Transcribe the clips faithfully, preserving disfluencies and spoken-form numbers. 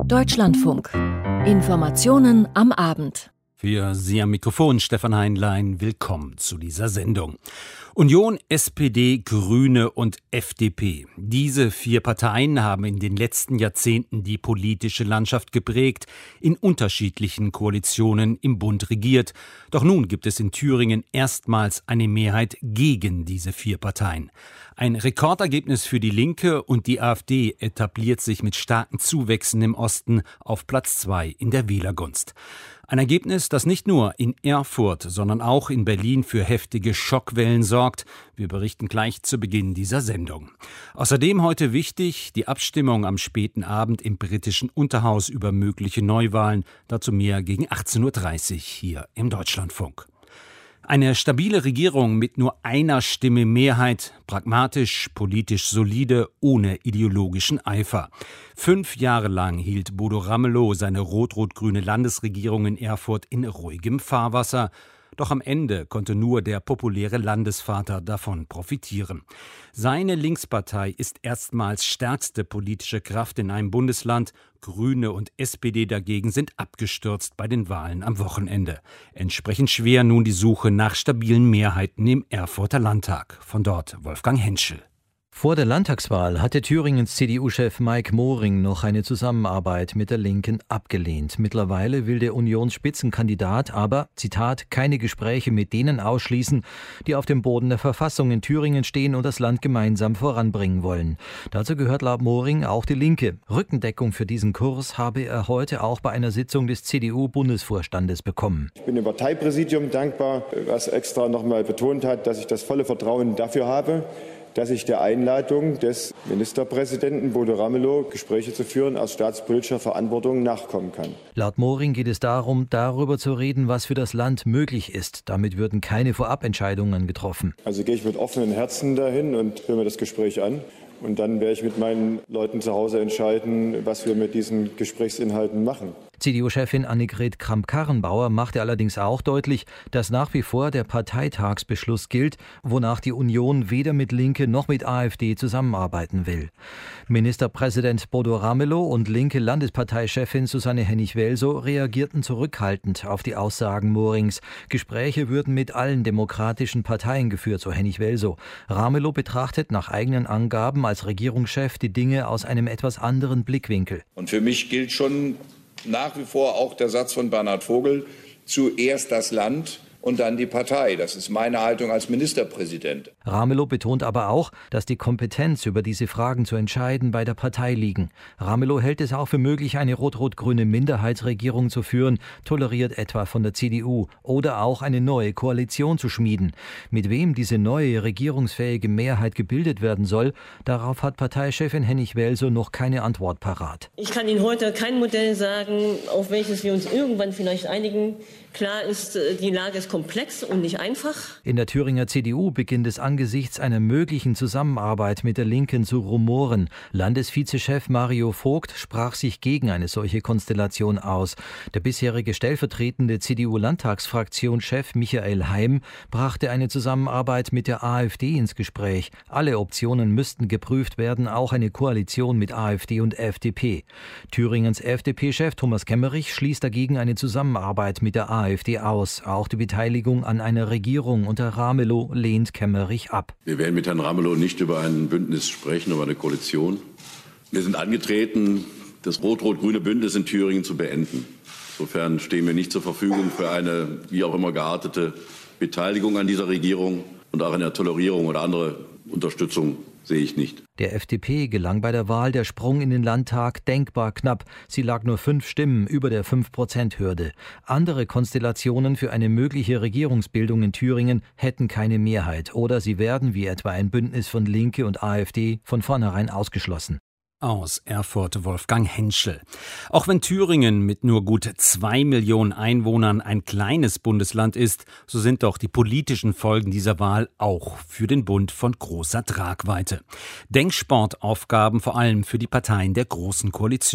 Deutschlandfunk. Informationen am Abend. Für Sie am Mikrofon Stefan Heinlein, willkommen zu dieser Sendung. Union, S P D, Grüne und F D P. Diese vier Parteien haben in den letzten Jahrzehnten die politische Landschaft geprägt, in unterschiedlichen Koalitionen im Bund regiert. Doch nun gibt es in Thüringen erstmals eine Mehrheit gegen diese vier Parteien. Ein Rekordergebnis für die Linke und die AfD etabliert sich mit starken Zuwächsen im Osten auf Platz zwei in der Wählergunst. Ein Ergebnis, das nicht nur in Erfurt, sondern auch in Berlin für heftige Schockwellen sorgt. Wir berichten gleich zu Beginn dieser Sendung. Außerdem heute wichtig, die Abstimmung am späten Abend im britischen Unterhaus über mögliche Neuwahlen. Dazu mehr gegen achtzehn Uhr dreißig hier im Deutschlandfunk. Eine stabile Regierung mit nur einer Stimme Mehrheit, pragmatisch, politisch solide, ohne ideologischen Eifer. Fünf Jahre lang hielt Bodo Ramelow seine rot-rot-grüne Landesregierung in Erfurt in ruhigem Fahrwasser. Doch am Ende konnte nur der populäre Landesvater davon profitieren. Seine Linkspartei ist erstmals stärkste politische Kraft in einem Bundesland. Grüne und S P D dagegen sind abgestürzt bei den Wahlen am Wochenende. Entsprechend schwer nun die Suche nach stabilen Mehrheiten im Erfurter Landtag. Von dort Wolfgang Henschel. Vor der Landtagswahl hatte Thüringens C D U-Chef Mike Moring noch eine Zusammenarbeit mit der Linken abgelehnt. Mittlerweile will der Unionsspitzenkandidat aber, Zitat, keine Gespräche mit denen ausschließen, die auf dem Boden der Verfassung in Thüringen stehen und das Land gemeinsam voranbringen wollen. Dazu gehört laut Moring auch die Linke. Rückendeckung für diesen Kurs habe er heute auch bei einer Sitzung des C D U-Bundesvorstandes bekommen. Ich bin dem Parteipräsidium dankbar, was extra noch mal betont hat, dass ich das volle Vertrauen dafür habe, dass ich der Einladung des Ministerpräsidenten Bodo Ramelow, Gespräche zu führen, aus staatspolitischer Verantwortung nachkommen kann. Laut Moring geht es darum, darüber zu reden, was für das Land möglich ist. Damit würden keine Vorabentscheidungen getroffen. Also gehe ich mit offenen Herzen dahin und höre mir das Gespräch an. Und dann werde ich mit meinen Leuten zu Hause entscheiden, was wir mit diesen Gesprächsinhalten machen. C D U-Chefin Annegret Kramp-Karrenbauer machte allerdings auch deutlich, dass nach wie vor der Parteitagsbeschluss gilt, wonach die Union weder mit Linke noch mit AfD zusammenarbeiten will. Ministerpräsident Bodo Ramelow und linke Landesparteichefin Susanne Hennig-Welsow reagierten zurückhaltend auf die Aussagen Morings. Gespräche würden mit allen demokratischen Parteien geführt, so Hennig-Welsow. Ramelow betrachtet nach eigenen Angaben als Regierungschef die Dinge aus einem etwas anderen Blickwinkel. Und für mich gilt schon nach wie vor auch der Satz von Bernhard Vogel, zuerst das Land und dann die Partei. Das ist meine Haltung als Ministerpräsident. Ramelow betont aber auch, dass die Kompetenz, über diese Fragen zu entscheiden, bei der Partei liegen. Ramelow hält es auch für möglich, eine rot-rot-grüne Minderheitsregierung zu führen, toleriert etwa von der C D U, oder auch eine neue Koalition zu schmieden. Mit wem diese neue regierungsfähige Mehrheit gebildet werden soll, darauf hat Parteichefin Hennig-Welsow noch keine Antwort parat. Ich kann Ihnen heute kein Modell sagen, auf welches wir uns irgendwann vielleicht einigen. Klar ist, die Lage ist komplex und nicht einfach. In der Thüringer C D U beginnt es angesichts einer möglichen Zusammenarbeit mit der Linken zu rumoren. Landesvizechef Mario Vogt sprach sich gegen eine solche Konstellation aus. Der bisherige stellvertretende C D U-Landtagsfraktionschef Michael Heim brachte eine Zusammenarbeit mit der AfD ins Gespräch. Alle Optionen müssten geprüft werden, auch eine Koalition mit AfD und F D P. Thüringens F D P-Chef Thomas Kemmerich schließt dagegen eine Zusammenarbeit mit der AfD aus. Auch die Beteiligung an einer Regierung unter Ramelow lehnt Kemmerich ab. Wir werden mit Herrn Ramelow nicht über ein Bündnis sprechen, über eine Koalition. Wir sind angetreten, das rot-rot-grüne Bündnis in Thüringen zu beenden. Insofern stehen wir nicht zur Verfügung für eine wie auch immer geartete Beteiligung an dieser Regierung und auch eine Tolerierung oder andere Unterstützung sehe ich nicht. Der F D P gelang bei der Wahl der Sprung in den Landtag denkbar knapp. Sie lag nur fünf Stimmen über der fünf Prozent Hürde. Andere Konstellationen für eine mögliche Regierungsbildung in Thüringen hätten keine Mehrheit oder sie werden, wie etwa ein Bündnis von Linke und AfD, von vornherein ausgeschlossen. Aus Erfurt Wolfgang Henschel. Auch wenn Thüringen mit nur gut zwei Millionen Einwohnern ein kleines Bundesland ist, so sind doch die politischen Folgen dieser Wahl auch für den Bund von großer Tragweite. Denksportaufgaben vor allem für die Parteien der Großen Koalition.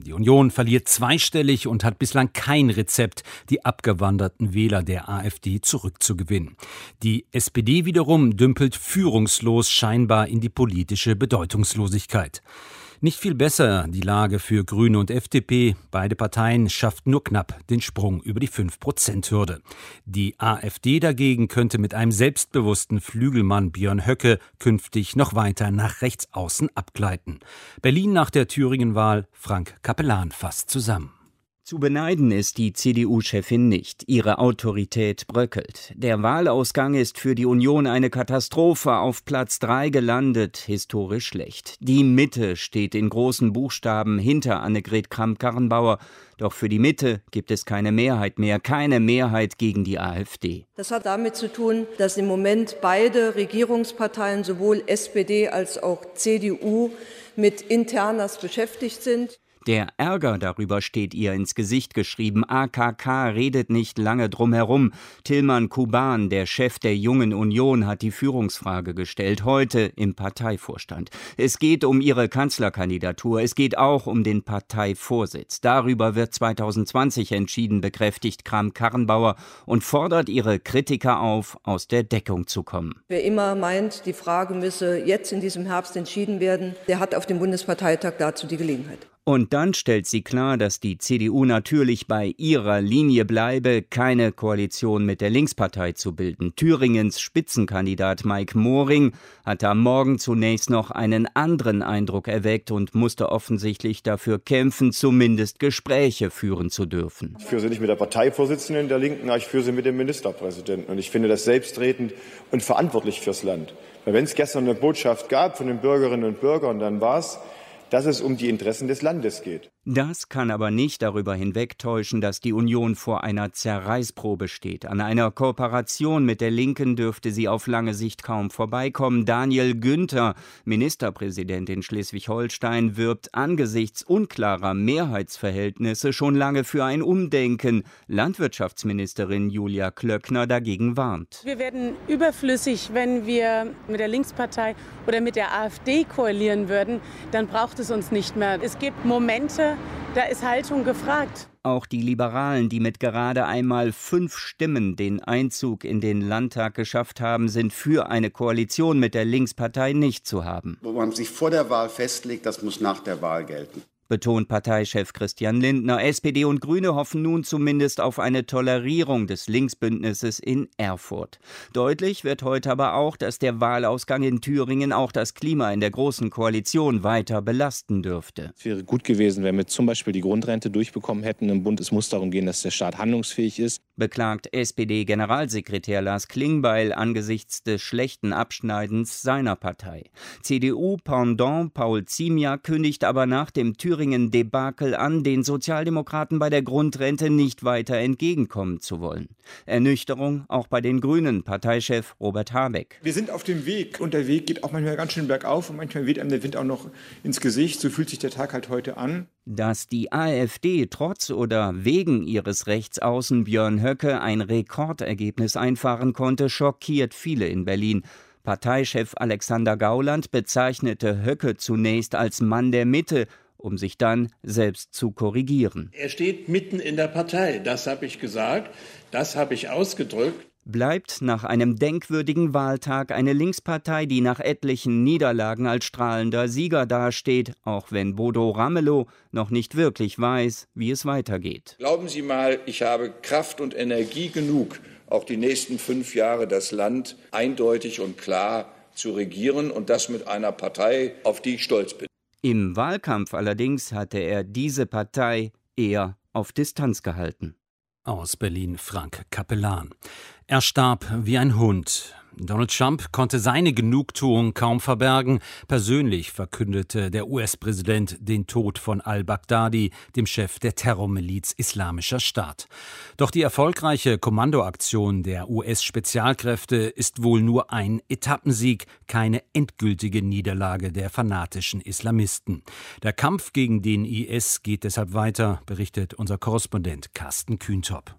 Die Union verliert zweistellig und hat bislang kein Rezept, die abgewanderten Wähler der AfD zurückzugewinnen. Die S P D wiederum dümpelt führungslos scheinbar in die politische Bedeutungslosigkeit. Nicht viel besser die Lage für Grüne und F D P. Beide Parteien schafften nur knapp den Sprung über die fünf Prozent Hürde. Die AfD dagegen könnte mit einem selbstbewussten Flügelmann Björn Höcke künftig noch weiter nach rechts außen abgleiten. Berlin nach der Thüringen-Wahl, Frank Capellan fasst zusammen. Zu beneiden ist die C D U-Chefin nicht. Ihre Autorität bröckelt. Der Wahlausgang ist für die Union eine Katastrophe, auf Platz drei gelandet, historisch schlecht. Die Mitte steht in großen Buchstaben hinter Annegret Kramp-Karrenbauer. Doch für die Mitte gibt es keine Mehrheit mehr, keine Mehrheit gegen die AfD. Das hat damit zu tun, dass im Moment beide Regierungsparteien, sowohl S P D als auch C D U, mit Internas beschäftigt sind. Der Ärger darüber steht ihr ins Gesicht geschrieben. A K K redet nicht lange drum herum. Tilman Kuban, der Chef der Jungen Union, hat die Führungsfrage gestellt, heute im Parteivorstand. Es geht um ihre Kanzlerkandidatur, es geht auch um den Parteivorsitz. Darüber wird zweitausendzwanzig entschieden, bekräftigt Kramp-Karrenbauer und fordert ihre Kritiker auf, aus der Deckung zu kommen. Wer immer meint, die Frage müsse jetzt in diesem Herbst entschieden werden, der hat auf dem Bundesparteitag dazu die Gelegenheit. Und dann stellt sie klar, dass die C D U natürlich bei ihrer Linie bleibe, keine Koalition mit der Linkspartei zu bilden. Thüringens Spitzenkandidat Mike Moring hatte am Morgen zunächst noch einen anderen Eindruck erweckt und musste offensichtlich dafür kämpfen, zumindest Gespräche führen zu dürfen. Ich führe sie nicht mit der Parteivorsitzenden der Linken, ich führe sie mit dem Ministerpräsidenten. Und ich finde das selbstredend und verantwortlich fürs Land. Weil wenn es gestern eine Botschaft gab von den Bürgerinnen und Bürgern, dann war es, dass es um die Interessen des Landes geht. Das kann aber nicht darüber hinwegtäuschen, dass die Union vor einer Zerreißprobe steht. An einer Kooperation mit der Linken dürfte sie auf lange Sicht kaum vorbeikommen. Daniel Günther, Ministerpräsident in Schleswig-Holstein, wirbt angesichts unklarer Mehrheitsverhältnisse schon lange für ein Umdenken. Landwirtschaftsministerin Julia Klöckner dagegen warnt. Wir werden überflüssig, wenn wir mit der Linkspartei oder mit der AfD koalieren würden. Dann braucht es uns nicht mehr. Es gibt Momente, da ist Haltung gefragt. Auch die Liberalen, die mit gerade einmal fünf Stimmen den Einzug in den Landtag geschafft haben, sind für eine Koalition mit der Linkspartei nicht zu haben. Wo man sich vor der Wahl festlegt, das muss nach der Wahl gelten. Betont Parteichef Christian Lindner. S P D und Grüne hoffen nun zumindest auf eine Tolerierung des Linksbündnisses in Erfurt. Deutlich wird heute aber auch, dass der Wahlausgang in Thüringen auch das Klima in der Großen Koalition weiter belasten dürfte. Es wäre gut gewesen, wenn wir zum Beispiel die Grundrente durchbekommen hätten im Bund. Es muss darum gehen, dass der Staat handlungsfähig ist. Beklagt S P D-Generalsekretär Lars Klingbeil angesichts des schlechten Abschneidens seiner Partei. C D U-Pendant Paul Ziemiak kündigt aber nach dem Thüringen-Debakel an, den Sozialdemokraten bei der Grundrente nicht weiter entgegenkommen zu wollen. Ernüchterung auch bei den Grünen, Parteichef Robert Habeck. Wir sind auf dem Weg und der Weg geht auch manchmal ganz schön bergauf und manchmal weht einem der Wind auch noch ins Gesicht. So fühlt sich der Tag halt heute an. Dass die AfD trotz oder wegen ihres Rechtsaußen Björn Höcke ein Rekordergebnis einfahren konnte, schockiert viele in Berlin. Parteichef Alexander Gauland bezeichnete Höcke zunächst als Mann der Mitte, um sich dann selbst zu korrigieren. Er steht mitten in der Partei, das habe ich gesagt, das habe ich ausgedrückt. Bleibt nach einem denkwürdigen Wahltag eine Linkspartei, die nach etlichen Niederlagen als strahlender Sieger dasteht, auch wenn Bodo Ramelow noch nicht wirklich weiß, wie es weitergeht. Glauben Sie mal, ich habe Kraft und Energie genug, auch die nächsten fünf Jahre das Land eindeutig und klar zu regieren und das mit einer Partei, auf die ich stolz bin. Im Wahlkampf allerdings hatte er diese Partei eher auf Distanz gehalten. Aus Berlin Frank Capellan. Er starb wie ein Hund. Donald Trump konnte seine Genugtuung kaum verbergen. Persönlich verkündete der U S-Präsident den Tod von al-Baghdadi, dem Chef der Terrormiliz Islamischer Staat. Doch die erfolgreiche Kommandoaktion der U S-Spezialkräfte ist wohl nur ein Etappensieg, keine endgültige Niederlage der fanatischen Islamisten. Der Kampf gegen den I S geht deshalb weiter, berichtet unser Korrespondent Carsten Kühntop.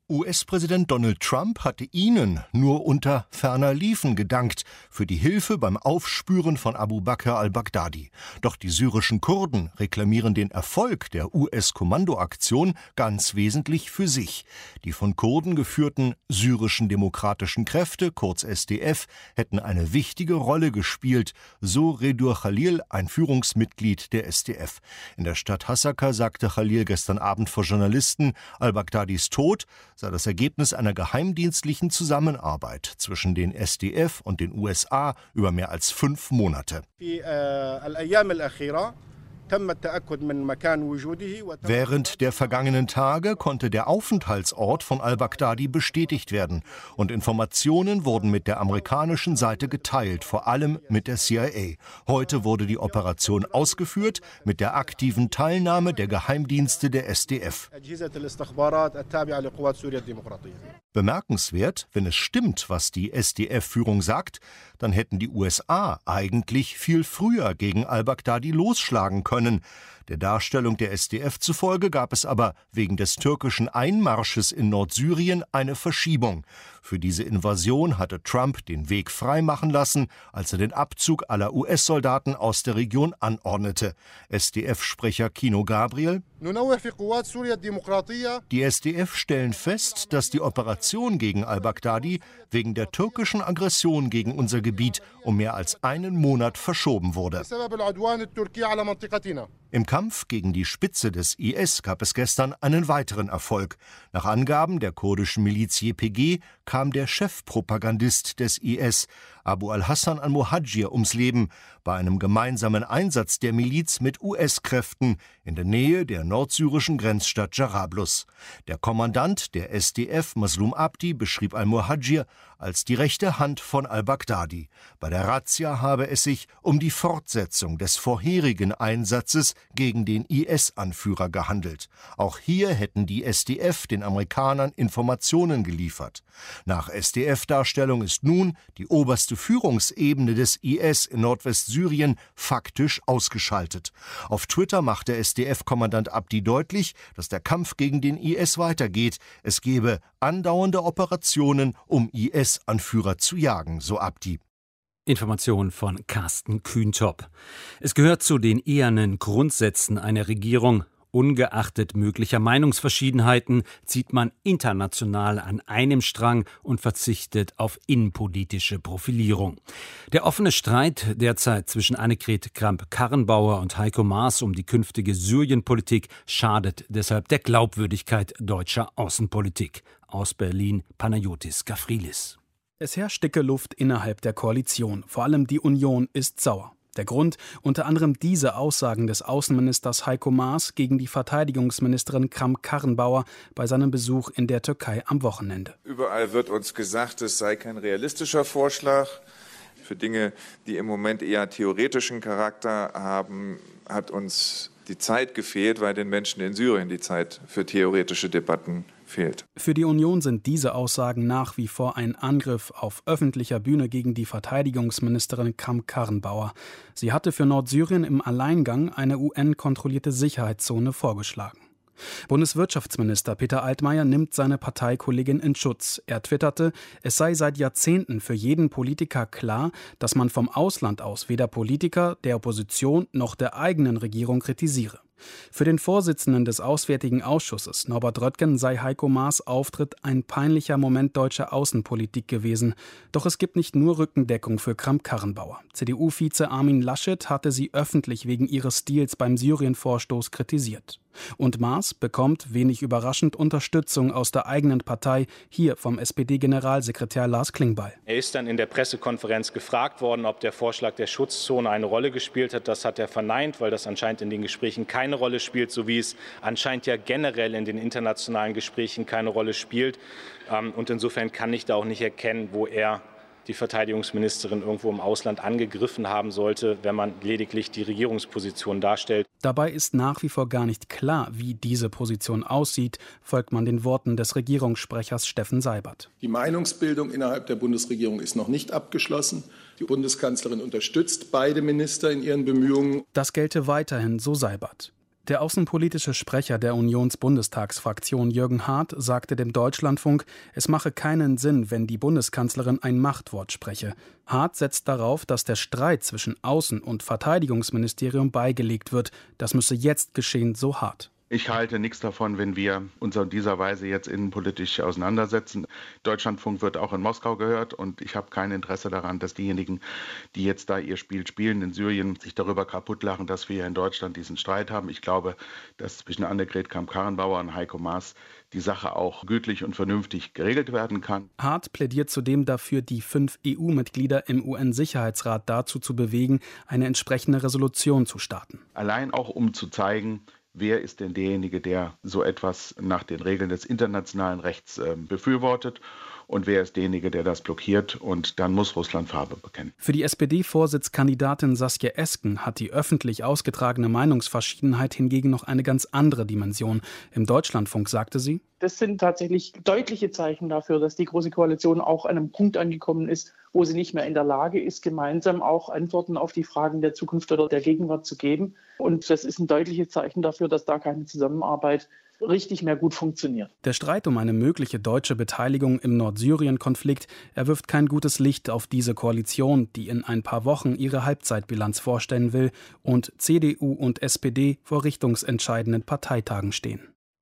U S-Präsident Donald Trump hatte ihnen nur unter ferner Liefen gedankt für die Hilfe beim Aufspüren von Abu Bakr al-Baghdadi. Doch die syrischen Kurden reklamieren den Erfolg der U S-Kommandoaktion ganz wesentlich für sich. Die von Kurden geführten syrischen demokratischen Kräfte, kurz S D F, hätten eine wichtige Rolle gespielt, so Redur Khalil, ein Führungsmitglied der S D F. In der Stadt Hasaka sagte Khalil gestern Abend vor Journalisten, al-Baghdadis Tod sei das Ergebnis einer geheimdienstlichen Zusammenarbeit zwischen den S D F und den U S A über mehr als fünf Monate. Während der vergangenen Tage konnte der Aufenthaltsort von al-Baghdadi bestätigt werden und Informationen wurden mit der amerikanischen Seite geteilt, vor allem mit der C I A. Heute wurde die Operation ausgeführt mit der aktiven Teilnahme der Geheimdienste der S D F. Bemerkenswert, wenn es stimmt, was die S D F-Führung sagt, dann hätten die U S A eigentlich viel früher gegen al-Baghdadi losschlagen können. Der Darstellung der S D F zufolge gab es aber wegen des türkischen Einmarsches in Nordsyrien eine Verschiebung. Für diese Invasion hatte Trump den Weg freimachen lassen, als er den Abzug aller U S-Soldaten aus der Region anordnete. S D F-Sprecher Kino Gabriel: Die S D F stellen fest, dass die Operation gegen al-Baghdadi wegen der türkischen Aggression gegen unser Gebiet um mehr als einen Monat verschoben wurde. Im Kampf gegen die Spitze des I S gab es gestern einen weiteren Erfolg. Nach Angaben der kurdischen Miliz J P G kam der Chefpropagandist des I S, Abu al-Hassan al-Muhajir, ums Leben bei einem gemeinsamen Einsatz der Miliz mit U S-Kräften in der Nähe der nordsyrischen Grenzstadt Jarablus. Der Kommandant der S D F, Maslum Abdi, beschrieb al-Muhajir als die rechte Hand von al-Baghdadi. Bei der Razzia habe es sich um die Fortsetzung des vorherigen Einsatzes gegen den I S-Anführer gehandelt. Auch hier hätten die S D F den Amerikanern Informationen geliefert. Nach S D F-Darstellung ist nun die oberste Führungsebene des I S in Nordwestsyrien faktisch ausgeschaltet. Auf Twitter machte S D F-Kommandant Abdi deutlich, dass der Kampf gegen den I S weitergeht. Es gebe andauernde Operationen, um I S-Anführer zu jagen, so Abdi. Information von Carsten Kühntop. Es gehört zu den ehernen Grundsätzen einer Regierung. Ungeachtet möglicher Meinungsverschiedenheiten zieht man international an einem Strang und verzichtet auf innenpolitische Profilierung. Der offene Streit derzeit zwischen Annegret Kramp-Karrenbauer und Heiko Maas um die künftige Syrienpolitik schadet deshalb der Glaubwürdigkeit deutscher Außenpolitik. Aus Berlin, Panayotis Gavrilis. Es herrscht dicke Luft innerhalb der Koalition. Vor allem die Union ist sauer. Der Grund, unter anderem diese Aussagen des Außenministers Heiko Maas gegen die Verteidigungsministerin Kramp-Karrenbauer bei seinem Besuch in der Türkei am Wochenende. Überall wird uns gesagt, es sei kein realistischer Vorschlag. Für Dinge, die im Moment eher theoretischen Charakter haben, hat uns die Zeit gefehlt, weil den Menschen in Syrien die Zeit für theoretische Debatten fehlt. Für die Union sind diese Aussagen nach wie vor ein Angriff auf öffentlicher Bühne gegen die Verteidigungsministerin Kramp-Karrenbauer. Sie hatte für Nordsyrien im Alleingang eine U N-kontrollierte Sicherheitszone vorgeschlagen. Bundeswirtschaftsminister Peter Altmaier nimmt seine Parteikollegin in Schutz. Er twitterte, es sei seit Jahrzehnten für jeden Politiker klar, dass man vom Ausland aus weder Politiker, der Opposition noch der eigenen Regierung kritisiere. Für den Vorsitzenden des Auswärtigen Ausschusses, Norbert Röttgen, sei Heiko Maas' Auftritt ein peinlicher Moment deutscher Außenpolitik gewesen. Doch es gibt nicht nur Rückendeckung für Kramp-Karrenbauer. C D U-Vize Armin Laschet hatte sie öffentlich wegen ihres Stils beim Syrien-Vorstoß kritisiert. Und Maas bekommt, wenig überraschend, Unterstützung aus der eigenen Partei, hier vom S P D-Generalsekretär Lars Klingbeil. Er ist dann in der Pressekonferenz gefragt worden, ob der Vorschlag der Schutzzone eine Rolle gespielt hat. Das hat er verneint, weil das anscheinend in den Gesprächen keine Rolle spielt, so wie es anscheinend ja generell in den internationalen Gesprächen keine Rolle spielt. Und insofern kann ich da auch nicht erkennen, wo er die Verteidigungsministerin irgendwo im Ausland angegriffen haben sollte, wenn man lediglich die Regierungsposition darstellt. Dabei ist nach wie vor gar nicht klar, wie diese Position aussieht, folgt man den Worten des Regierungssprechers Steffen Seibert. Die Meinungsbildung innerhalb der Bundesregierung ist noch nicht abgeschlossen. Die Bundeskanzlerin unterstützt beide Minister in ihren Bemühungen. Das gelte weiterhin, so Seibert. Der außenpolitische Sprecher der Unionsbundestagsfraktion Jürgen Hart sagte dem Deutschlandfunk, es mache keinen Sinn, wenn die Bundeskanzlerin ein Machtwort spreche. Hart setzt darauf, dass der Streit zwischen Außen- und Verteidigungsministerium beigelegt wird. Das müsse jetzt geschehen, so Hart. Ich halte nichts davon, wenn wir uns in dieser Weise jetzt innenpolitisch auseinandersetzen. Deutschlandfunk wird auch in Moskau gehört und ich habe kein Interesse daran, dass diejenigen, die jetzt da ihr Spiel spielen in Syrien, sich darüber kaputtlachen, dass wir hier in Deutschland diesen Streit haben. Ich glaube, dass zwischen Annegret Kramp-Karrenbauer und Heiko Maas die Sache auch gütlich und vernünftig geregelt werden kann. Hart plädiert zudem dafür, die fünf E U-Mitglieder im U N-Sicherheitsrat dazu zu bewegen, eine entsprechende Resolution zu starten. Allein auch um zu zeigen, wer ist denn derjenige, der so etwas nach den Regeln des internationalen Rechts äh, befürwortet und wer ist derjenige, der das blockiert, und dann muss Russland Farbe bekennen. Für die S P D-Vorsitzkandidatin Saskia Esken hat die öffentlich ausgetragene Meinungsverschiedenheit hingegen noch eine ganz andere Dimension. Im Deutschlandfunk sagte sie: Das sind tatsächlich deutliche Zeichen dafür, dass die Große Koalition auch an einem Punkt angekommen ist, wo sie nicht mehr in der Lage ist, gemeinsam auch Antworten auf die Fragen der Zukunft oder der Gegenwart zu geben. Und das ist ein deutliches Zeichen dafür, dass da keine Zusammenarbeit richtig mehr gut funktioniert. Der Streit um eine mögliche deutsche Beteiligung im Nordsyrien-Konflikt, er wirft kein gutes Licht auf diese Koalition, die in ein paar Wochen ihre Halbzeitbilanz vorstellen will und C D U und S P D vor richtungsentscheidenden Parteitagen stehen.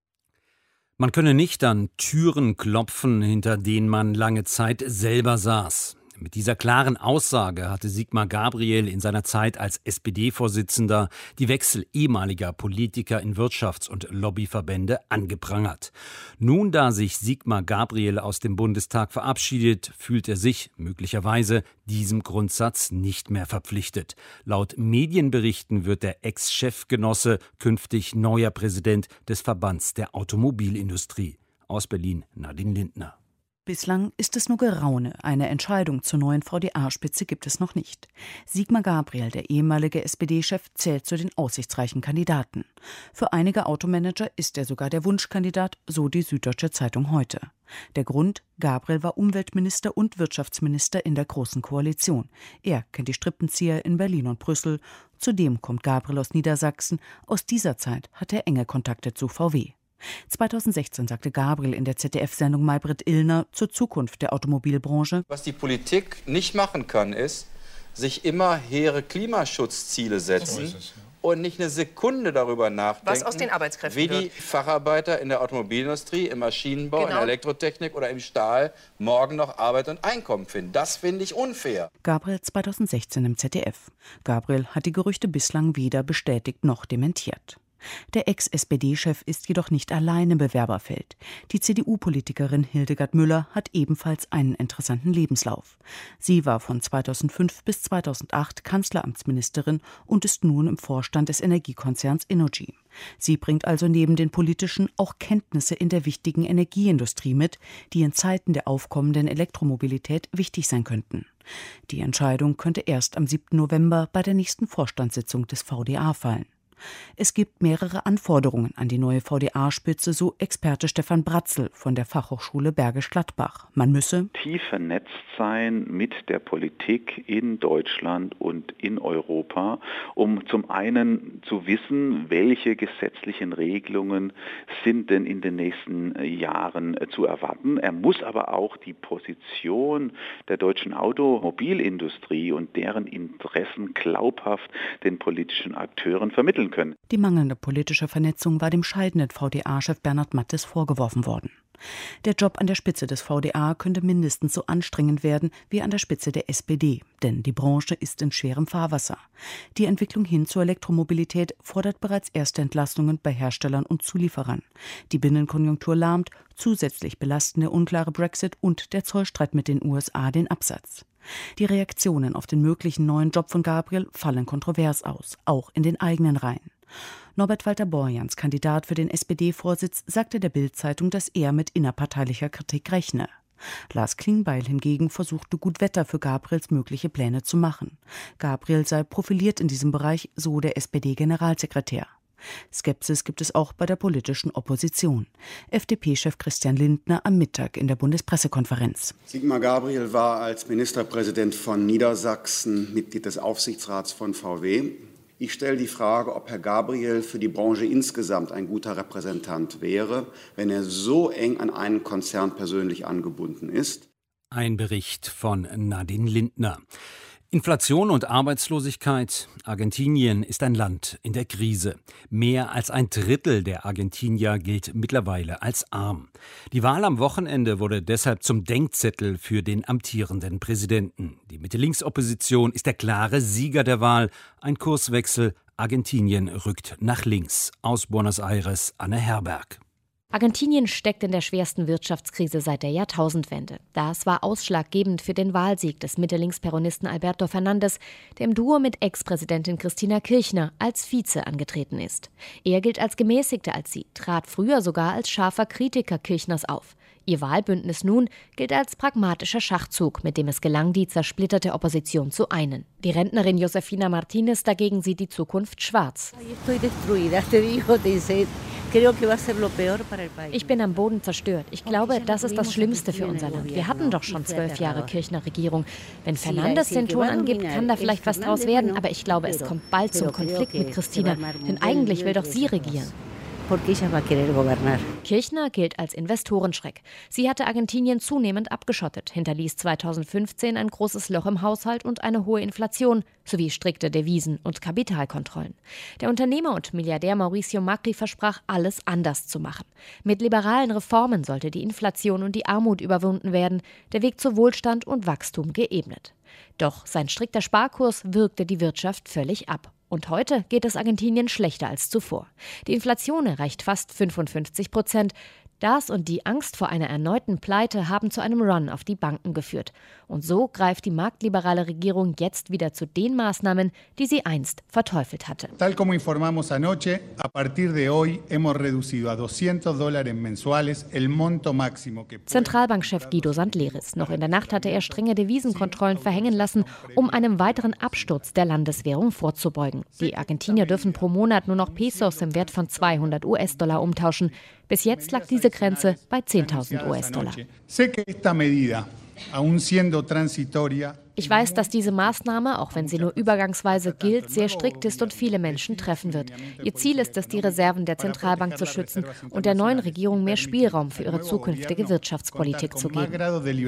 Man könne nicht an Türen klopfen, hinter denen man lange Zeit selber saß. Mit dieser klaren Aussage hatte Sigmar Gabriel in seiner Zeit als S P D-Vorsitzender die Wechsel ehemaliger Politiker in Wirtschafts- und Lobbyverbände angeprangert. Nun, da sich Sigmar Gabriel aus dem Bundestag verabschiedet, fühlt er sich möglicherweise diesem Grundsatz nicht mehr verpflichtet. Laut Medienberichten wird der Ex-Chefgenosse künftig neuer Präsident des Verbands der Automobilindustrie. Aus Berlin, Nadine Lindner. Bislang ist es nur Geraune. Eine Entscheidung zur neuen V D A-Spitze gibt es noch nicht. Sigmar Gabriel, der ehemalige S P D-Chef, zählt zu den aussichtsreichen Kandidaten. Für einige Automanager ist er sogar der Wunschkandidat, so die Süddeutsche Zeitung heute. Der Grund: Gabriel war Umweltminister und Wirtschaftsminister in der Großen Koalition. Er kennt die Strippenzieher in Berlin und Brüssel. Zudem kommt Gabriel aus Niedersachsen. Aus dieser Zeit hat er enge Kontakte zu V W. zweitausendsechzehn sagte Gabriel in der Z D F-Sendung Maybrit Illner zur Zukunft der Automobilbranche: Was die Politik nicht machen kann, ist, sich immer hehre Klimaschutzziele setzen so es, ja. und nicht eine Sekunde darüber nachdenken, was aus den Arbeitskräften wie die wird. Facharbeiter in der Automobilindustrie, im Maschinenbau, genau. in der Elektrotechnik oder im Stahl morgen noch Arbeit und Einkommen finden. Das finde ich unfair. Gabriel zweitausendsechzehn im Z D F. Gabriel hat die Gerüchte bislang weder bestätigt noch dementiert. Der Ex-S P D-Chef ist jedoch nicht allein im Bewerberfeld. Die C D U-Politikerin Hildegard Müller hat ebenfalls einen interessanten Lebenslauf. Sie war von zweitausendfünf bis zweitausendacht Kanzleramtsministerin und ist nun im Vorstand des Energiekonzerns Innogy. Sie bringt also neben den politischen auch Kenntnisse in der wichtigen Energieindustrie mit, die in Zeiten der aufkommenden Elektromobilität wichtig sein könnten. Die Entscheidung könnte erst am siebten November bei der nächsten Vorstandssitzung des V D A fallen. Es gibt mehrere Anforderungen an die neue V D A-Spitze, so Experte Stefan Bratzel von der Fachhochschule Bergisch Gladbach. Man müsse tief vernetzt sein mit der Politik in Deutschland und in Europa, um zum einen zu wissen, welche gesetzlichen Regelungen sind denn in den nächsten Jahren zu erwarten. Er muss aber auch die Position der deutschen Automobilindustrie und deren Interessen glaubhaft den politischen Akteuren vermitteln können. Die mangelnde politische Vernetzung war dem scheidenden V D A-Chef Bernhard Mattes vorgeworfen worden. Der Job an der Spitze des V D A könnte mindestens so anstrengend werden wie an der Spitze der S P D, denn die Branche ist in schwerem Fahrwasser. Die Entwicklung hin zur Elektromobilität fordert bereits erste Entlastungen bei Herstellern und Zulieferern. Die Binnenkonjunktur lahmt, zusätzlich belasten der unklare Brexit und der Zollstreit mit den U S A den Absatz. Die Reaktionen auf den möglichen neuen Job von Gabriel fallen kontrovers aus, auch in den eigenen Reihen. Norbert Walter Borjans, Kandidat für den S P D-Vorsitz, sagte der Bild-Zeitung, dass er mit innerparteilicher Kritik rechne. Lars Klingbeil hingegen versuchte gut Wetter für Gabriels mögliche Pläne zu machen. Gabriel sei profiliert in diesem Bereich, so der S P D-Generalsekretär. Skepsis gibt es auch bei der politischen Opposition. F D P-Chef Christian Lindner am Mittag in der Bundespressekonferenz. Sigmar Gabriel war als Ministerpräsident von Niedersachsen Mitglied des Aufsichtsrats von V W. Ich stelle die Frage, ob Herr Gabriel für die Branche insgesamt ein guter Repräsentant wäre, wenn er so eng an einen Konzern persönlich angebunden ist. Ein Bericht von Nadine Lindner. Inflation und Arbeitslosigkeit. Argentinien ist ein Land in der Krise. Mehr als ein Drittel der Argentinier gilt mittlerweile als arm. Die Wahl am Wochenende wurde deshalb zum Denkzettel für den amtierenden Präsidenten. Die Mitte-Links-Opposition ist der klare Sieger der Wahl. Ein Kurswechsel. Argentinien rückt nach links. Aus Buenos Aires, Anne Herberg. Argentinien steckt in der schwersten Wirtschaftskrise seit der Jahrtausendwende. Das war ausschlaggebend für den Wahlsieg des Mitte-Links-Peronisten Alberto Fernández, der im Duo mit Ex-Präsidentin Cristina Kirchner als Vize angetreten ist. Er gilt als gemäßigter als sie, trat früher sogar als scharfer Kritiker Kirchners auf. Ihr Wahlbündnis nun gilt als pragmatischer Schachzug, mit dem es gelang, die zersplitterte Opposition zu einen. Die Rentnerin Josefina Martínez dagegen sieht die Zukunft schwarz. Ich bin am Boden zerstört. Ich glaube, das ist das Schlimmste für unser Land. Wir hatten doch schon zwölf Jahre Kirchner-Regierung. Wenn Fernández den Ton angibt, kann da vielleicht was draus werden. Aber ich glaube, es kommt bald zum Konflikt mit Cristina. Denn eigentlich will doch sie regieren. Kirchner gilt als Investorenschreck. Sie hatte Argentinien zunehmend abgeschottet, hinterließ zweitausendfünfzehn ein großes Loch im Haushalt und eine hohe Inflation sowie strikte Devisen- und Kapitalkontrollen. Der Unternehmer und Milliardär Mauricio Macri versprach, alles anders zu machen. Mit liberalen Reformen sollte die Inflation und die Armut überwunden werden, der Weg zu Wohlstand und Wachstum geebnet. Doch sein strikter Sparkurs wirkte die Wirtschaft völlig ab. Und heute geht es Argentinien schlechter als zuvor. Die Inflation erreicht fast fünfundfünfzig Prozent. Das und die Angst vor einer erneuten Pleite haben zu einem Run auf die Banken geführt. Und so greift die marktliberale Regierung jetzt wieder zu den Maßnahmen, die sie einst verteufelt hatte. Tal como informamos anoche, a partir de hoy hemos reducido a doscientos dólares mensuales el monto máximo que... Zentralbankchef Guido Sandleris. Noch in der Nacht hatte er strenge Devisenkontrollen verhängen lassen, um einem weiteren Absturz der Landeswährung vorzubeugen. Die Argentinier dürfen pro Monat nur noch Pesos im Wert von zweihundert US-Dollar umtauschen. Bis jetzt lag diese Grenze bei zehntausend US-Dollar. Ich weiß, dass diese Maßnahme, auch wenn sie nur übergangsweise gilt, sehr strikt ist und viele Menschen treffen wird. Ihr Ziel ist es, die Reserven der Zentralbank zu schützen und der neuen Regierung mehr Spielraum für ihre zukünftige Wirtschaftspolitik zu geben.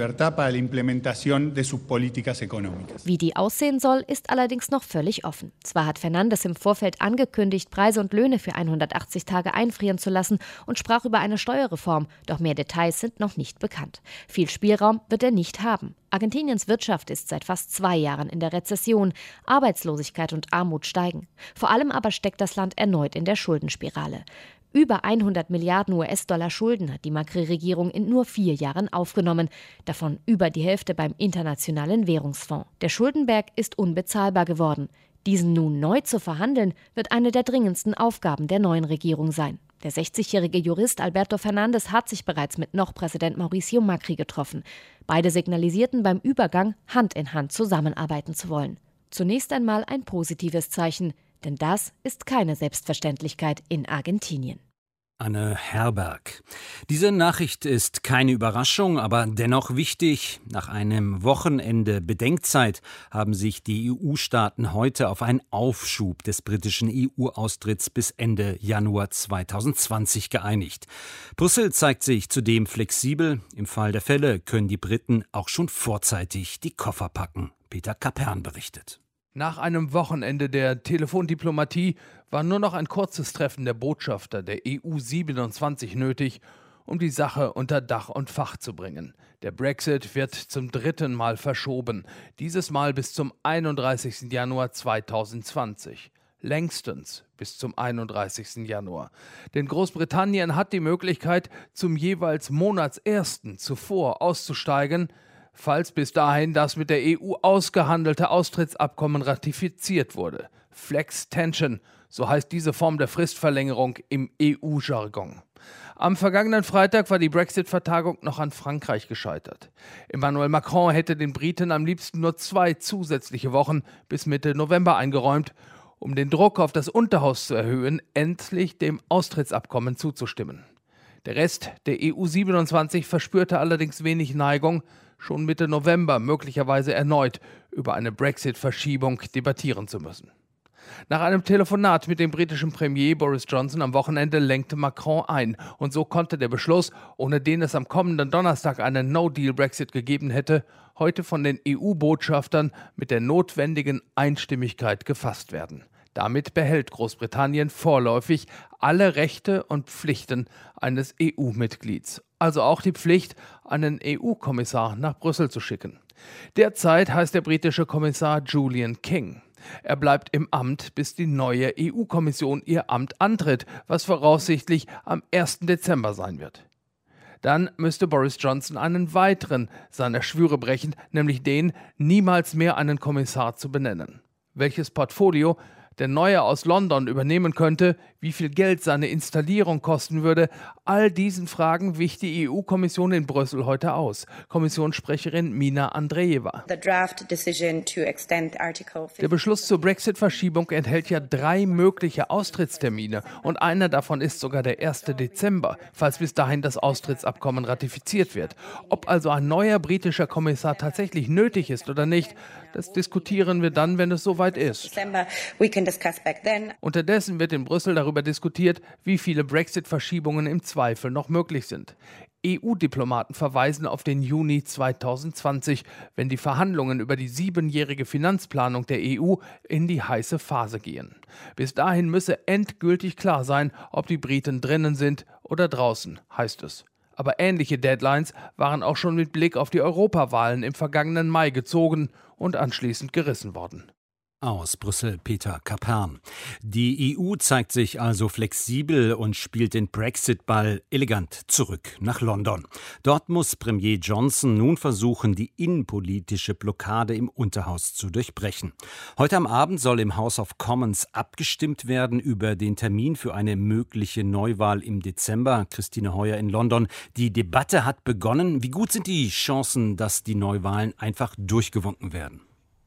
Wie die aussehen soll, ist allerdings noch völlig offen. Zwar hat Fernández im Vorfeld angekündigt, Preise und Löhne für hundertachtzig Tage einfrieren zu lassen und sprach über eine Steuerreform, doch mehr Details sind noch nicht bekannt. Viel Spielraum wird er nicht haben. Argentiniens Wirtschaft ist seit fast zwei Jahren in der Rezession. Arbeitslosigkeit und Armut steigen. Vor allem aber steckt das Land erneut in der Schuldenspirale. Über hundert Milliarden US-Dollar Schulden hat die Macri-Regierung in nur vier Jahren aufgenommen. Davon über die Hälfte beim Internationalen Währungsfonds. Der Schuldenberg ist unbezahlbar geworden. Diesen nun neu zu verhandeln, wird eine der dringendsten Aufgaben der neuen Regierung sein. Der sechzigjährige Jurist Alberto Fernández hat sich bereits mit noch Präsident Mauricio Macri getroffen. Beide signalisierten beim Übergang, Hand in Hand zusammenarbeiten zu wollen. Zunächst einmal ein positives Zeichen, denn das ist keine Selbstverständlichkeit in Argentinien. Anne Herberg. Diese Nachricht ist keine Überraschung, aber dennoch wichtig. Nach einem Wochenende Bedenkzeit haben sich die E U-Staaten heute auf einen Aufschub des britischen E U-Austritts bis Ende Januar zweitausendzwanzig geeinigt. Brüssel zeigt sich zudem flexibel. Im Fall der Fälle können die Briten auch schon vorzeitig die Koffer packen. Peter Kapern berichtet. Nach einem Wochenende der Telefondiplomatie war nur noch ein kurzes Treffen der Botschafter der E U siebenundzwanzig nötig, um die Sache unter Dach und Fach zu bringen. Der Brexit wird zum dritten Mal verschoben, dieses Mal bis zum einunddreißigsten Januar zweitausendzwanzig. Längstens bis zum einunddreißigsten Januar. Denn Großbritannien hat die Möglichkeit, zum jeweils Monatsersten zuvor auszusteigen, falls bis dahin das mit der E U ausgehandelte Austrittsabkommen ratifiziert wurde. Flex-Tension, so heißt diese Form der Fristverlängerung im E U-Jargon. Am vergangenen Freitag war die Brexit-Vertagung noch an Frankreich gescheitert. Emmanuel Macron hätte den Briten am liebsten nur zwei zusätzliche Wochen bis Mitte November eingeräumt, um den Druck auf das Unterhaus zu erhöhen, endlich dem Austrittsabkommen zuzustimmen. Der Rest der E U siebenundzwanzig verspürte allerdings wenig Neigung, schon Mitte November möglicherweise erneut über eine Brexit-Verschiebung debattieren zu müssen. Nach einem Telefonat mit dem britischen Premier Boris Johnson am Wochenende lenkte Macron ein. Und so konnte der Beschluss, ohne den es am kommenden Donnerstag einen No-Deal-Brexit gegeben hätte, heute von den E U-Botschaftern mit der notwendigen Einstimmigkeit gefasst werden. Damit behält Großbritannien vorläufig alle Rechte und Pflichten eines E U-Mitglieds. Also auch die Pflicht, einen E U-Kommissar nach Brüssel zu schicken. Derzeit heißt der britische Kommissar Julian King. Er bleibt im Amt, bis die neue E U-Kommission ihr Amt antritt, was voraussichtlich am ersten Dezember sein wird. Dann müsste Boris Johnson einen weiteren seiner Schwüre brechen, nämlich den, niemals mehr einen Kommissar zu benennen. Welches Portfolio der Neue aus London übernehmen könnte, wie viel Geld seine Installierung kosten würde, all diesen Fragen wich die E U-Kommission in Brüssel heute aus. Kommissionssprecherin Mina Andreeva. Der Beschluss zur Brexit-Verschiebung enthält ja drei mögliche Austrittstermine und einer davon ist sogar der erste Dezember, falls bis dahin das Austrittsabkommen ratifiziert wird. Ob also ein neuer britischer Kommissar tatsächlich nötig ist oder nicht, das diskutieren wir dann, wenn es soweit ist. Unterdessen wird in Brüssel darüber diskutiert, wie viele Brexit-Verschiebungen im Zweifel noch möglich sind. E U-Diplomaten verweisen auf den Juni zweitausendzwanzig, wenn die Verhandlungen über die siebenjährige Finanzplanung der E U in die heiße Phase gehen. Bis dahin müsse endgültig klar sein, ob die Briten drinnen sind oder draußen, heißt es. Aber ähnliche Deadlines waren auch schon mit Blick auf die Europawahlen im vergangenen Mai gezogen und anschließend gerissen worden. Aus Brüssel Peter Kapern. Die E U zeigt sich also flexibel und spielt den Brexit-Ball elegant zurück nach London. Dort muss Premier Johnson nun versuchen, die innenpolitische Blockade im Unterhaus zu durchbrechen. Heute am Abend soll im House of Commons abgestimmt werden über den Termin für eine mögliche Neuwahl im Dezember. Christine Heuer in London. Die Debatte hat begonnen. Wie gut sind die Chancen, dass die Neuwahlen einfach durchgewunken werden?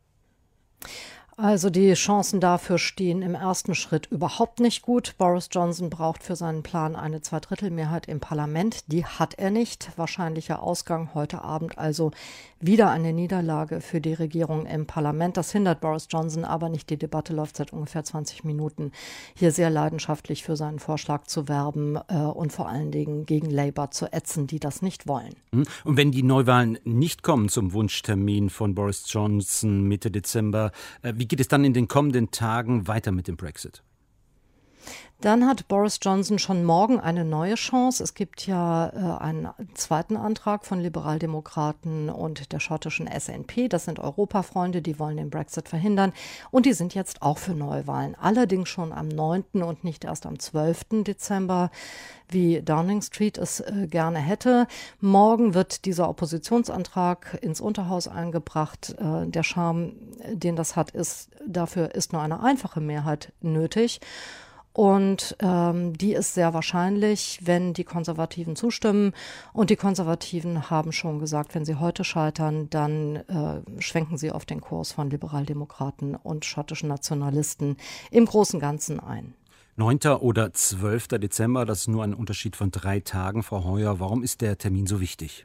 Also die Chancen dafür stehen im ersten Schritt überhaupt nicht gut. Boris Johnson braucht für seinen Plan eine Zweidrittelmehrheit im Parlament. Die hat er nicht. Wahrscheinlicher Ausgang heute Abend also wieder eine Niederlage für die Regierung im Parlament. Das hindert Boris Johnson aber nicht. Die Debatte läuft seit ungefähr zwanzig Minuten. Hier sehr leidenschaftlich für seinen Vorschlag zu werben äh, und vor allen Dingen gegen Labour zu ätzen, die das nicht wollen. Und wenn die Neuwahlen nicht kommen zum Wunschtermin von Boris Johnson Mitte Dezember, äh, wie geht es dann in den kommenden Tagen weiter mit dem Brexit? Dann hat Boris Johnson schon morgen eine neue Chance. Es gibt ja äh, einen zweiten Antrag von Liberaldemokraten und der schottischen S N P. Das sind Europafreunde, die wollen den Brexit verhindern. Und die sind jetzt auch für Neuwahlen. Allerdings schon am neunten und nicht erst am zwölften Dezember, wie Downing Street es äh, gerne hätte. Morgen wird dieser Oppositionsantrag ins Unterhaus eingebracht. Äh, der Charme, den das hat, ist, dafür ist nur eine einfache Mehrheit nötig. Und ähm, die ist sehr wahrscheinlich, wenn die Konservativen zustimmen. Und die Konservativen haben schon gesagt, wenn sie heute scheitern, dann äh, schwenken sie auf den Kurs von Liberaldemokraten und schottischen Nationalisten im Großen und Ganzen ein. neunten oder zwölften Dezember, das ist nur ein Unterschied von drei Tagen, Frau Heuer. Warum ist der Termin so wichtig?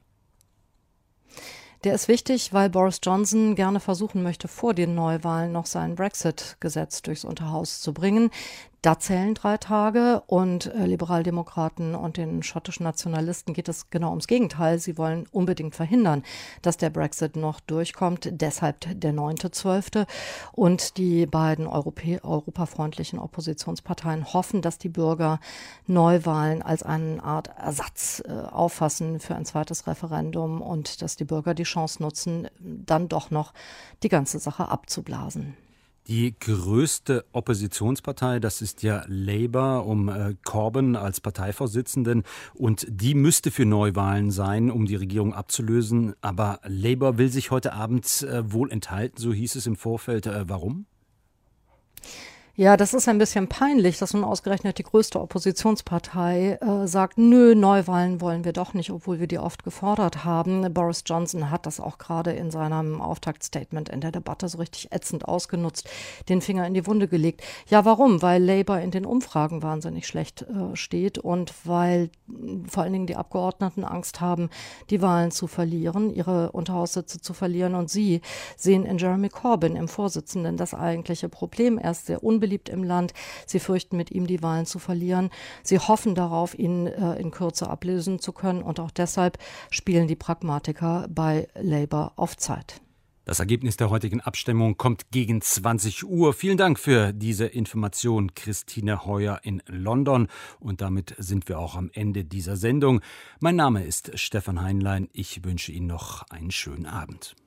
Der ist wichtig, weil Boris Johnson gerne versuchen möchte, vor den Neuwahlen noch sein Brexit-Gesetz durchs Unterhaus zu bringen. Da zählen drei Tage und äh, Liberaldemokraten und den schottischen Nationalisten geht es genau ums Gegenteil. Sie wollen unbedingt verhindern, dass der Brexit noch durchkommt. Deshalb der neunte zwölfte Und die beiden Europä- europafreundlichen Oppositionsparteien hoffen, dass die Bürger Neuwahlen als eine Art Ersatz äh, auffassen für ein zweites Referendum und dass die Bürger die Chance nutzen, dann doch noch die ganze Sache abzublasen. Die größte Oppositionspartei, das ist ja Labour um äh, Corbyn als Parteivorsitzenden. Und die müsste für Neuwahlen sein, um die Regierung abzulösen. Aber Labour will sich heute Abend äh, wohl enthalten, so hieß es im Vorfeld. Äh, warum? Ja, das ist ein bisschen peinlich, dass nun ausgerechnet die größte Oppositionspartei äh, sagt, nö, Neuwahlen wollen wir doch nicht, obwohl wir die oft gefordert haben. Boris Johnson hat das auch gerade in seinem Auftaktstatement in der Debatte so richtig ätzend ausgenutzt, den Finger in die Wunde gelegt. Ja, warum? Weil Labour in den Umfragen wahnsinnig schlecht äh, steht und weil vor allen Dingen die Abgeordneten Angst haben, die Wahlen zu verlieren, ihre Unterhaussitze zu verlieren, und sie sehen in Jeremy Corbyn, im Vorsitzenden, das eigentliche Problem. Er ist sehr unbeliebt im Land. Sie fürchten, mit ihm die Wahlen zu verlieren. Sie hoffen darauf, ihn äh, in Kürze ablösen zu können, und auch deshalb spielen die Pragmatiker bei Labour auf Zeit. Das Ergebnis der heutigen Abstimmung kommt gegen zwanzig Uhr. Vielen Dank für diese Information, Christine Heuer in London. Und damit sind wir auch am Ende dieser Sendung. Mein Name ist Stefan Heinlein. Ich wünsche Ihnen noch einen schönen Abend.